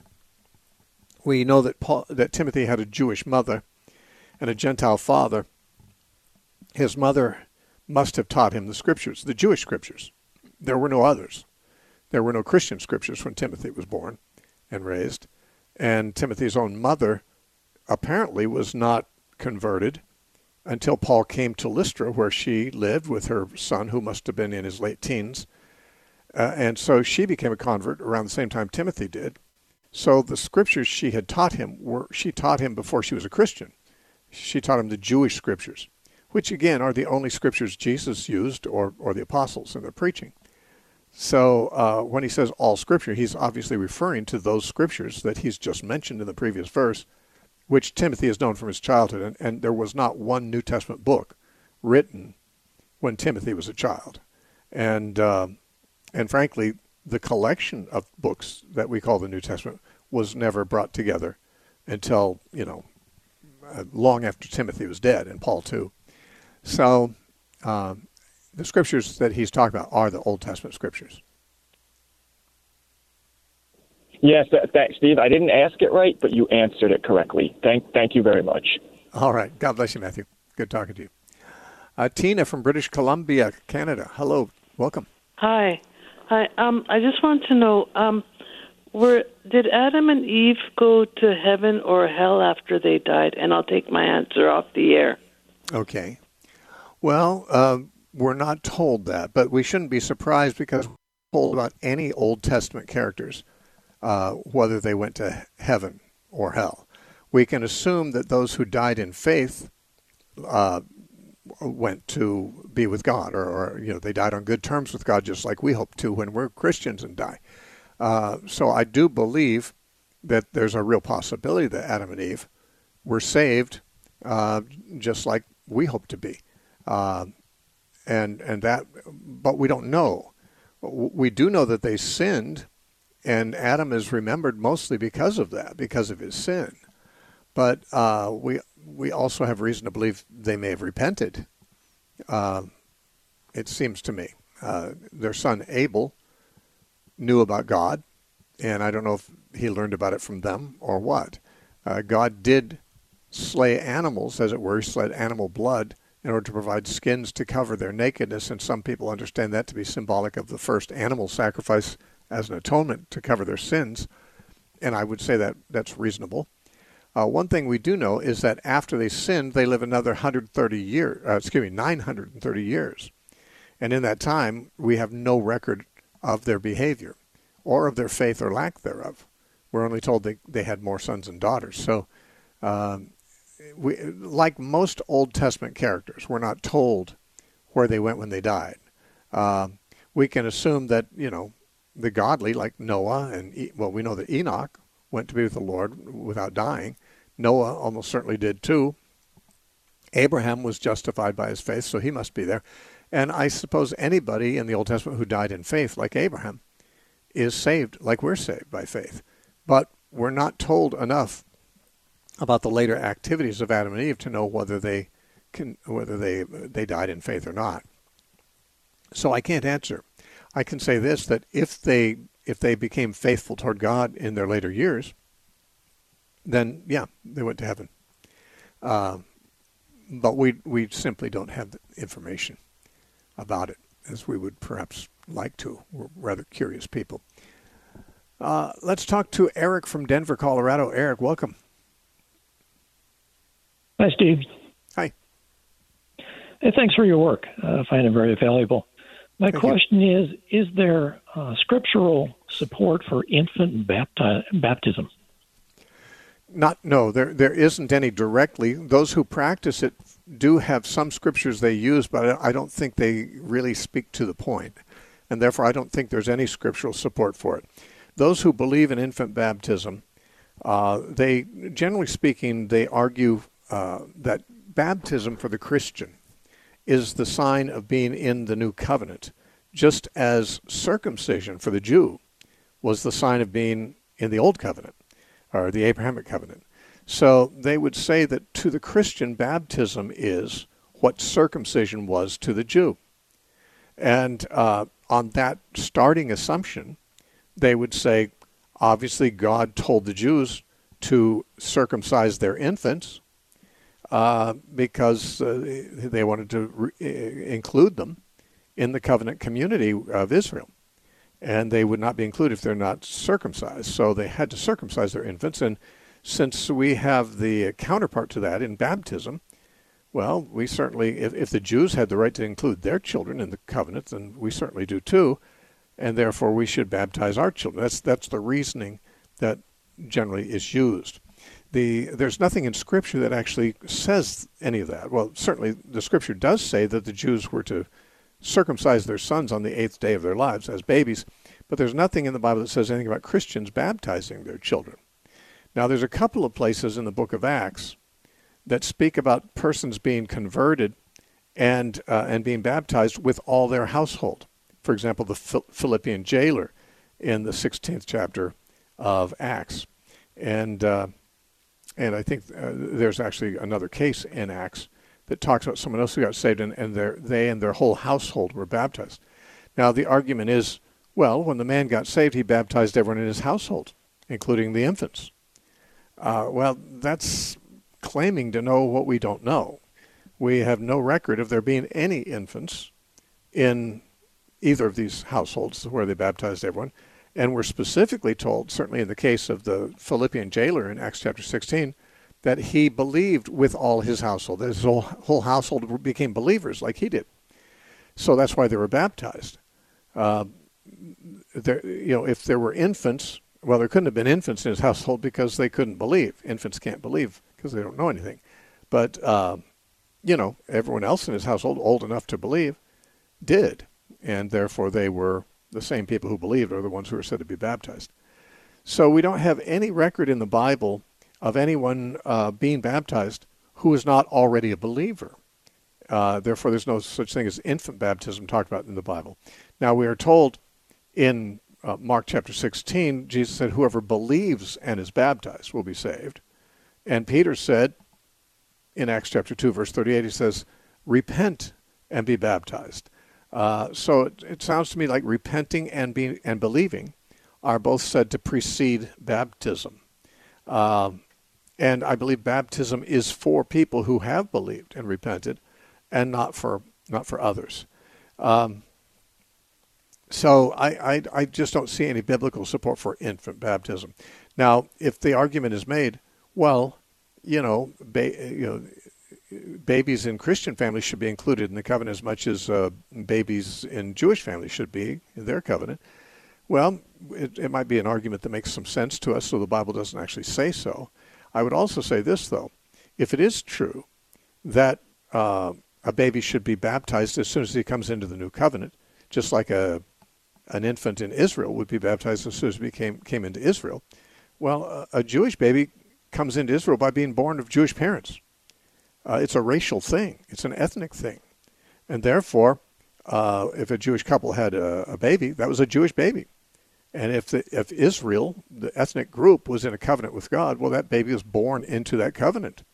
We know that Paul, that Timothy had a Jewish mother and a Gentile father. His mother must have taught him the Scriptures, the Jewish Scriptures. There were no others. There were no Christian Scriptures when Timothy was born and raised. And Timothy's own mother apparently was not converted until Paul came to Lystra, where she lived with her son, who must have been in his late teens. Uh, and so she became a convert around the same time Timothy did. So the scriptures she had taught him were she taught him before she was a Christian. She taught him the Jewish scriptures, which again are the only scriptures Jesus used or, or the apostles in their preaching. So uh, when he says all scripture, he's obviously referring to those scriptures that he's just mentioned in the previous verse, which Timothy has known from his childhood. And, and there was not one New Testament book written when Timothy was a child. And uh, and frankly, the collection of books that we call the New Testament was never brought together until, you know, uh, long after Timothy was dead, and Paul too. So um, the scriptures that he's talking about are the Old Testament scriptures. Yes, th- thanks, Steve. I didn't ask it right, but you answered it correctly. Thank, thank you very much. All right. God bless you, Matthew. Good talking to you. Uh, Tina from British Columbia, Canada. Hello. Welcome. Hi. Hi. Um, I just want to know, um, were did Adam and Eve go to heaven or hell after they died? And I'll take my answer off the air. Okay. Well, uh, we're not told that, but we shouldn't be surprised because we're told about any Old Testament characters, uh, whether they went to heaven or hell. We can assume that those who died in faith uh, went to be with God, or, or you know, they died on good terms with God, just like we hope to when we're Christians and die. Uh, so I do believe that there's a real possibility that Adam and Eve were saved, uh, just like we hope to be, uh, and and that, but we don't know. We do know that they sinned, and Adam is remembered mostly because of that, because of his sin. But uh, we we also have reason to believe they may have repented. Uh, it seems to me. Uh, their son Abel knew about God, and I don't know if he learned about it from them or what. Uh, God did slay animals, as it were. He slayed animal blood in order to provide skins to cover their nakedness, and some people understand that to be symbolic of the first animal sacrifice as an atonement to cover their sins, and I would say that that's reasonable. Uh, one thing we do know is that after they sinned, they live another one hundred thirty years, uh, excuse me, nine hundred thirty years. And in that time, we have no record of their behavior or of their faith or lack thereof. We're only told they, they had more sons and daughters. So um, we, like most Old Testament characters, we're not told where they went when they died. Uh, we can assume that, you know, the godly, like Noah, and, well, we know that Enoch went to be with the Lord without dying. Noah almost certainly did too. Abraham was justified by his faith, so he must be there. And I suppose anybody in the Old Testament who died in faith, like Abraham, is saved like we're saved by faith. But we're not told enough about the later activities of Adam and Eve to know whether they can, whether they they died in faith or not. So I can't answer. I can say this, that if they if they became faithful toward God in their later years, then yeah, they went to heaven. Uh, but we we simply don't have the information about it as we would perhaps like to. We're rather curious people. Uh, let's talk to Eric from Denver, Colorado. Eric, welcome. Hi, Steve. Hi. Hey, thanks for your work. Uh, I find it very valuable. My Thank question you. is, is there uh, scriptural support for infant bapti- baptism? Not, no, there there isn't any directly. Those who practice it do have some scriptures they use, but I don't think they really speak to the point. And therefore, I don't think there's any scriptural support for it. Those who believe in infant baptism, uh, they, generally speaking, they argue uh, that baptism for the Christian is the sign of being in the new covenant, just as circumcision for the Jew was the sign of being in the old covenant, or the Abrahamic covenant. So they would say that to the Christian, baptism is what circumcision was to the Jew. And uh, on that starting assumption, they would say, obviously God told the Jews to circumcise their infants uh, because uh, they wanted to re- include them in the covenant community of Israel. And they would not be included if they're not circumcised. So they had to circumcise their infants. And since we have the counterpart to that in baptism, well, we certainly, if, if the Jews had the right to include their children in the covenant, then we certainly do too. And therefore we should baptize our children. That's that's the reasoning that generally is used. The, there's nothing in Scripture that actually says any of that. Well, certainly the Scripture does say that the Jews were to circumcise their sons on the eighth day of their lives as babies, but there's nothing in the Bible that says anything about Christians baptizing their children. Now, there's a couple of places in the book of Acts that speak about persons being converted and uh, and being baptized with all their household. For example, the Philippian jailer in the sixteenth chapter of Acts. And uh, and I think uh, there's actually another case in Acts that talks about someone else who got saved and, and their, they and their whole household were baptized. Now, the argument is, well, when the man got saved, he baptized everyone in his household, including the infants. Uh, well, that's claiming to know what we don't know. We have no record of there being any infants in either of these households where they baptized everyone. And we're specifically told, certainly in the case of the Philippian jailer in Acts chapter sixteen, that he believed with all his household. That his whole, whole household became believers like he did. So that's why they were baptized. Uh, there, you know, if there were infants, well, there couldn't have been infants in his household because they couldn't believe. Infants can't believe because they don't know anything. But, uh, you know, everyone else in his household, old enough to believe, did. And therefore they were the same people who believed are the ones who are said to be baptized. So we don't have any record in the Bible of anyone uh, being baptized who is not already a believer. Uh, therefore, there's no such thing as infant baptism talked about in the Bible. Now, we are told in uh, Mark chapter sixteen, Jesus said, whoever believes and is baptized will be saved. And Peter said in Acts chapter two, verse thirty-eight, he says, repent and be baptized. Uh, so it, it sounds to me like repenting and being and believing are both said to precede baptism. Um, and I believe baptism is for people who have believed and repented, and not for not for others. Um, so I, I I just don't see any biblical support for infant baptism. Now, if the argument is made, well, you know, ba- you know, babies in Christian families should be included in the covenant as much as uh, babies in Jewish families should be in their covenant. Well, it, it might be an argument that makes some sense to us, so the Bible doesn't actually say so. I would also say this, though. If it is true that uh, a baby should be baptized as soon as he comes into the new covenant, just like a an infant in Israel would be baptized as soon as he came, came into Israel, well, a, a Jewish baby comes into Israel by being born of Jewish parents. Uh, it's a racial thing. It's an ethnic thing. And therefore, uh, if a Jewish couple had a, a baby, that was a Jewish baby. And if the, if Israel, the ethnic group, was in a covenant with God, well, that baby was born into that covenant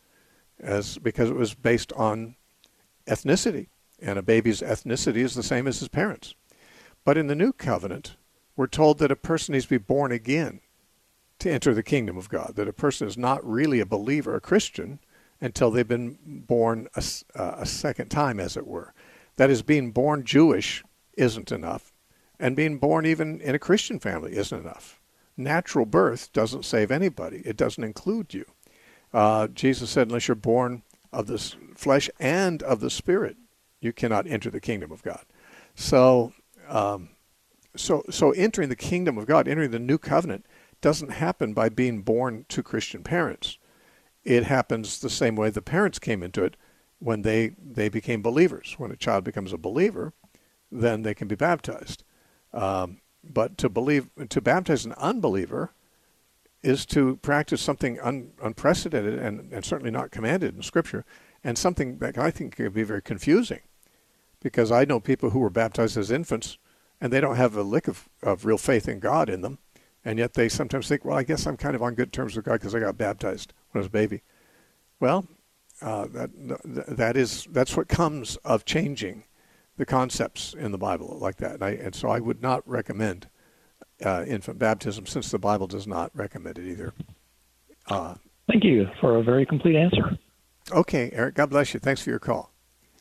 as because it was based on ethnicity. And a baby's ethnicity is the same as his parents. But in the new covenant, we're told that a person needs to be born again to enter the kingdom of God, that a person is not really a believer, a Christian, until they've been born a, uh, a second time, as it were. That is, being born Jewish isn't enough, and being born even in a Christian family isn't enough. Natural birth doesn't save anybody. It doesn't include you. Uh, Jesus said, unless you're born of the flesh and of the Spirit, you cannot enter the kingdom of God. So, um, so, so entering the kingdom of God, entering the new covenant, doesn't happen by being born to Christian parents. It happens the same way the parents came into it when they, they became believers. When a child becomes a believer, then they can be baptized. Um, but to believe, to baptize an unbeliever is to practice something un, unprecedented and, and certainly not commanded in Scripture, and something that I think can be very confusing. Because I know people who were baptized as infants, and they don't have a lick of, of real faith in God in them, and yet they sometimes think, well, I guess I'm kind of on good terms with God because I got baptized when I was a baby. Well, uh, that that is that's what comes of changing the concepts in the Bible like that. And, I, and so I would not recommend uh, infant baptism, since the Bible does not recommend it either. Uh, Thank you for a very complete answer. Okay, Eric, God bless you. Thanks for your call.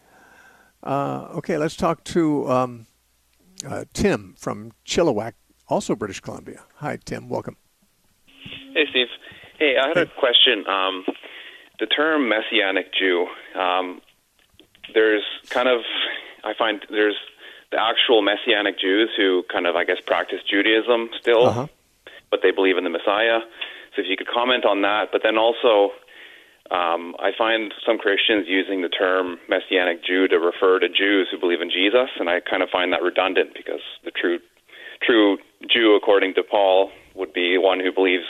Uh, okay, let's talk to um, uh, Tim from Chilliwack, also British Columbia. Hi, Tim. Welcome. Hey, Steve. Hey, I had a question. Um, the term Messianic Jew, um, there's kind of, I find there's the actual Messianic Jews who kind of, I guess, practice Judaism still, uh-huh. but they believe in the Messiah. So if you could comment on that, but then also um, I find some Christians using the term Messianic Jew to refer to Jews who believe in Jesus, and I kind of find that redundant because the true true Jew, according to Paul, would be one who believes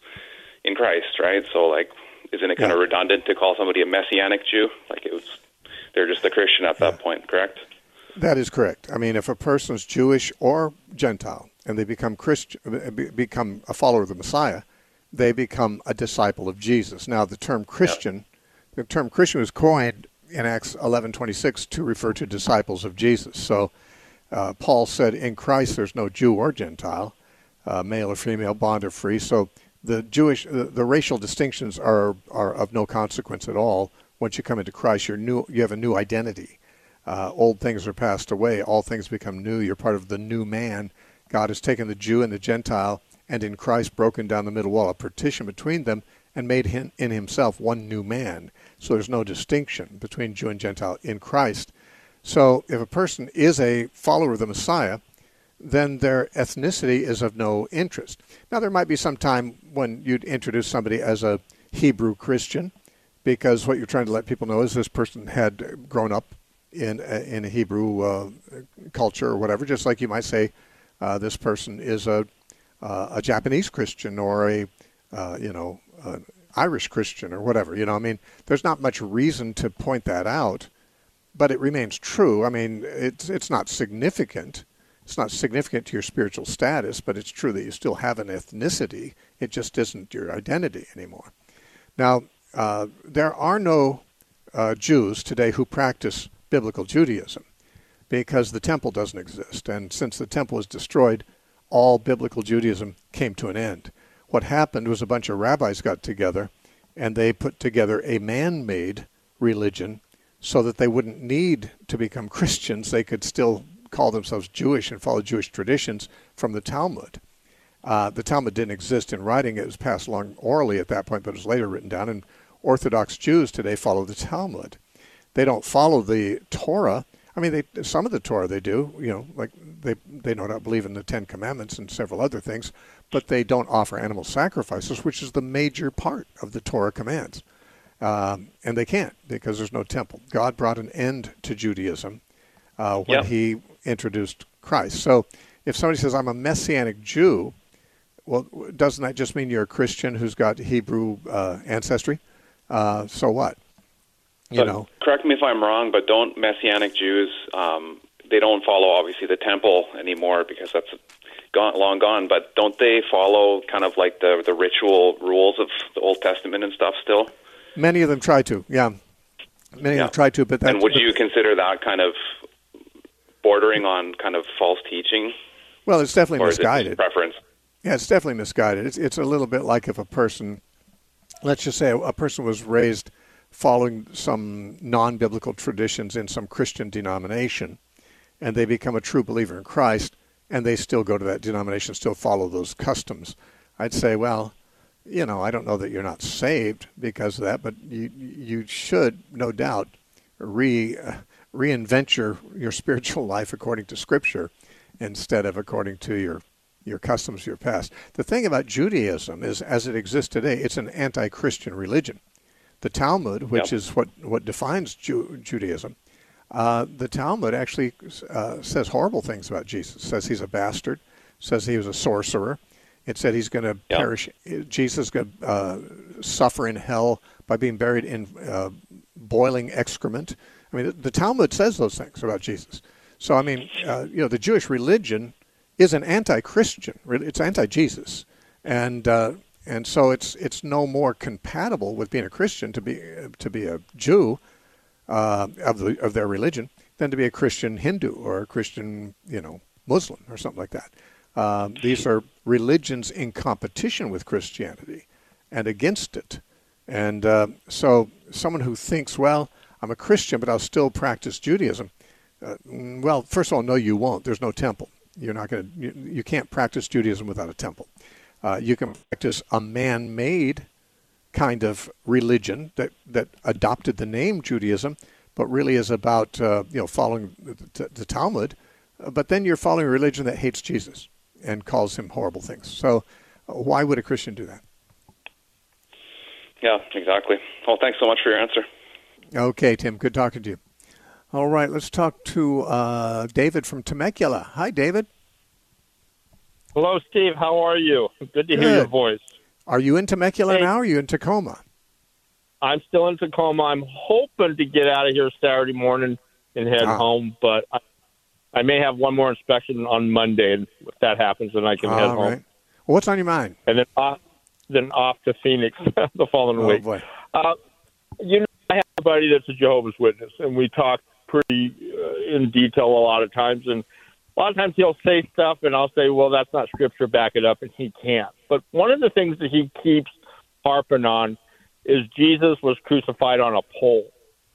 in Christ, right? So, like, isn't it kind yeah. of redundant to call somebody a Messianic Jew? Like, it was, they're just a Christian at that yeah. point, correct? That is correct. I mean, if a person's Jewish or Gentile and they become Christian, become a follower of the Messiah, they become a disciple of Jesus. Now, the term Christian, yep. the term Christian was coined in Acts eleven twenty-six to refer to disciples of Jesus. So, uh, Paul said, in Christ there's no Jew or Gentile, uh, male or female, bond or free. So, the Jewish, the, the racial distinctions are are of no consequence at all. Once you come into Christ, you're new. You have a new identity. Uh, old things are passed away. All things become new. You're part of the new man. God has taken the Jew and the Gentile, and in Christ broken down the middle wall, a partition between them, and made him in himself one new man. So there's no distinction between Jew and Gentile in Christ. So if a person is a follower of the Messiah, then their ethnicity is of no interest. Now, there might be some time when you'd introduce somebody as a Hebrew Christian, because what you're trying to let people know is this person had grown up in a, in a Hebrew uh, culture or whatever, just like you might say uh, this person is a uh, a Japanese Christian or a uh, you know an Irish Christian or whatever. You know, I mean, there's not much reason to point that out, but it remains true. I mean, it's it's not significant. It's not significant to your spiritual status, but it's true that you still have an ethnicity. It just isn't your identity anymore. Now, uh, there are no uh, Jews today who practice biblical Judaism because the temple doesn't exist. And since the temple was destroyed, all biblical Judaism came to an end. What happened was a bunch of rabbis got together and they put together a man-made religion so that they wouldn't need to become Christians. They could still call themselves Jewish and follow Jewish traditions from the Talmud. Uh, the Talmud didn't exist in writing. It was passed along orally at that point, but it was later written down. And Orthodox Jews today follow the Talmud. They don't follow the Torah. I mean, they, some of the Torah they do, you know, like they, they do not believe in the Ten Commandments and several other things, but they don't offer animal sacrifices, which is the major part of the Torah commands. Um, and they can't because there's no temple. God brought an end to Judaism uh, when yep. he introduced Christ. So if somebody says, I'm a Messianic Jew, well, doesn't that just mean you're a Christian who's got Hebrew uh, ancestry? Uh, so what? You but know. Correct me if I'm wrong, but don't Messianic Jews, um, they don't follow, obviously, the temple anymore because that's gone, long gone, but don't they follow kind of like the, the ritual rules of the Old Testament and stuff still? Many of them try to, yeah. Many yeah. of them try to, but that... And would but, you consider that kind of bordering on kind of false teaching? Well, it's definitely or misguided. Is it preference? Yeah, it's definitely misguided. It's, it's a little bit like if a person, let's just say a person was raised following some non-biblical traditions in some Christian denomination, and they become a true believer in Christ, and they still go to that denomination, still follow those customs. I'd say, well, you know, I don't know that you're not saved because of that, but you you should, no doubt, re uh, reinvent your, your spiritual life according to Scripture instead of according to your your customs of your past. The thing about Judaism is, as it exists today, it's an anti-Christian religion. The Talmud, which yep. is what, what defines Jew, Judaism, uh, the Talmud actually uh, says horrible things about Jesus. It says he's a bastard, says he was a sorcerer. It said he's going to yep. perish. Jesus is going to uh, suffer in hell by being buried in uh, boiling excrement. I mean, the, the Talmud says those things about Jesus. So, I mean, uh, you know, the Jewish religion is an anti-Christian. It's anti-Jesus. And... Uh, And so it's it's no more compatible with being a Christian to be to be a Jew uh, of the of their religion than to be a Christian Hindu or a Christian, you know, Muslim or something like that. Uh, these are religions in competition with Christianity and against it. And uh, so someone who thinks, well, I'm a Christian, but I'll still practice Judaism. Uh, well, first of all, no, you won't. There's no temple. You're not going to. You, you can't practice Judaism without a temple. Uh, you can practice a man-made kind of religion that, that adopted the name Judaism, but really is about uh, you know following the, the Talmud. Uh, but then you're following a religion that hates Jesus and calls him horrible things. So uh, why would a Christian do that? Yeah, exactly. Well, thanks so much for your answer. Okay, Tim, good talking to you. All right, let's talk to uh, David from Temecula. Hi, David. Hello, Steve. How are you? Good to Good. hear your voice. Are you in Temecula Hey. now, or are you in Tacoma? I'm still in Tacoma. I'm hoping to get out of here Saturday morning and head Ah. home, but I, I may have one more inspection on Monday, and if that happens, then I can head All home. right. Well, what's on your mind? And then off, then off to Phoenix the following Oh, week. boy. Uh, you know, I have a buddy that's a Jehovah's Witness, and we talk pretty uh, in detail a lot of times. And a lot of times he'll say stuff, and I'll say, well, that's not Scripture, back it up, and he can't. But one of the things that he keeps harping on is Jesus was crucified on a pole.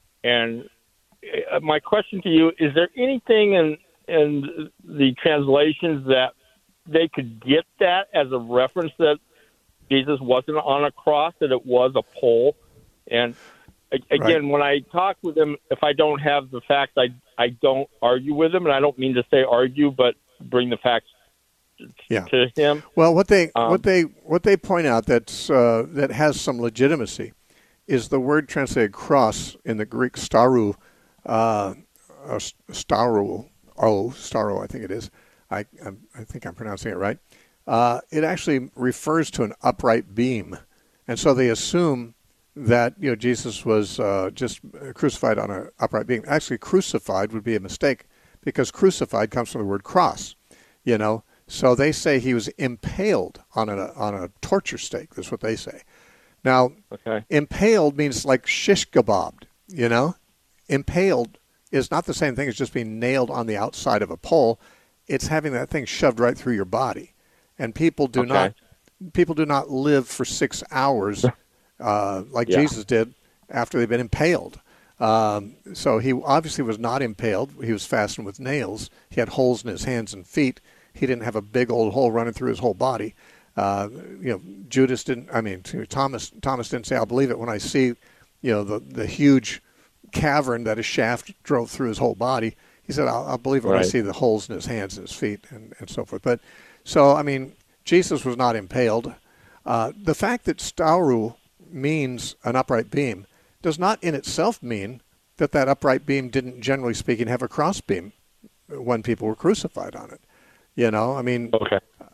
And uh, my question to you, is there anything in, in the translations that they could get that as a reference that Jesus wasn't on a cross, that it was a pole? And again, right. when I talk with him, if I don't have the facts, I I don't argue with him, and I don't mean to say argue, but bring the facts yeah. to him. Well, what they um, what they what they point out that's uh, that has some legitimacy is the word translated cross in the Greek staru, uh, uh, staru, oh staru, I think it is. I I'm, I think I'm pronouncing it right. Uh, it actually refers to an upright beam, and so they assume that, you know, Jesus was uh, just crucified on an upright beam. Actually, crucified would be a mistake, because crucified comes from the word cross, you know. So they say he was impaled on a on a torture stake. That's what they say. Now, okay. impaled means like shish kebabbed, you know. Impaled is not the same thing as just being nailed on the outside of a pole. It's having that thing shoved right through your body. And people do okay. not people do not live for six hours uh, like yeah. Jesus did after they've been impaled. Um, so he obviously was not impaled. He was fastened with nails. He had holes in his hands and feet. He didn't have a big old hole running through his whole body. Uh, you know, Judas didn't. I mean, Thomas. Thomas didn't say, "I'll believe it when I see, you know, the the huge cavern that a shaft drove through his whole body." He said, "I'll, I'll believe it when right. I see the holes in his hands and his feet, and, and so forth." But so, I mean, Jesus was not impaled. Uh, the fact that stauru means an upright beam does not in itself mean that that upright beam didn't, generally speaking, have a cross beam when people were crucified on it. You know, I mean, okay.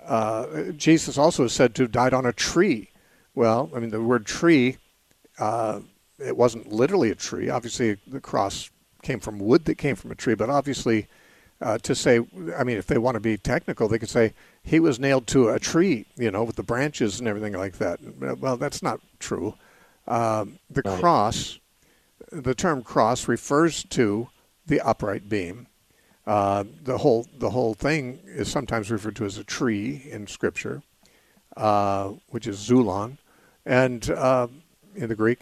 uh, Jesus also is said to have died on a tree. Well, I mean, the word tree, uh, it wasn't literally a tree. Obviously, the cross came from wood that came from a tree, but obviously uh, to say, I mean, if they want to be technical, they could say he was nailed to a tree, you know, with the branches and everything like that. Well, that's not true. Um, the right. cross, the term cross refers to the upright beam. Uh, the whole the whole thing is sometimes referred to as a tree in Scripture, uh, which is zulon, and uh, in the Greek.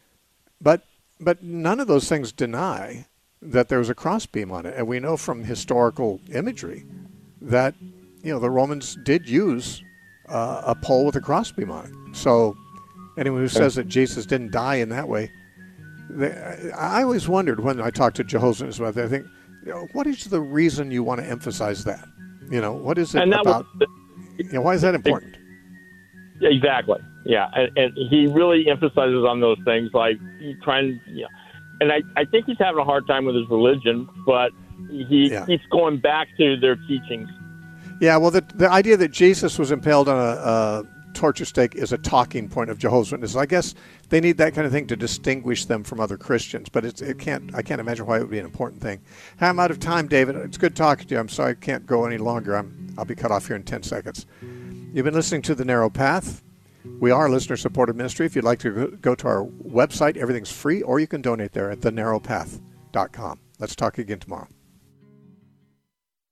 But but none of those things deny that there was a crossbeam on it, and we know from historical imagery that, you know, the Romans did use uh, a pole with a crossbeam on it. So anyone who says that Jesus didn't die in that way, they, I always wondered when I talked to Jehovah's Witnesses about that. I think, you know, what is the reason you want to emphasize that? You know, what is it about? Was, you know, why is that important? Exactly. Yeah, and, and he really emphasizes on those things, like he trying, you know, and I, I think he's having a hard time with his religion, but he yeah. keeps going back to their teachings. Yeah, well, the the idea that Jesus was impaled on a, a torture stake is a talking point of Jehovah's Witnesses. I guess they need that kind of thing to distinguish them from other Christians, but it's, it can't. I can't imagine why it would be an important thing. Hey, I'm out of time, David. It's good talking to you. I'm sorry I can't go any longer. I'm I'll be cut off here in ten seconds. You've been listening to The Narrow Path. We are a listener-supported ministry. If you'd like to go to our website, everything's free, or you can donate there at the narrow path dot com. Let's talk again tomorrow.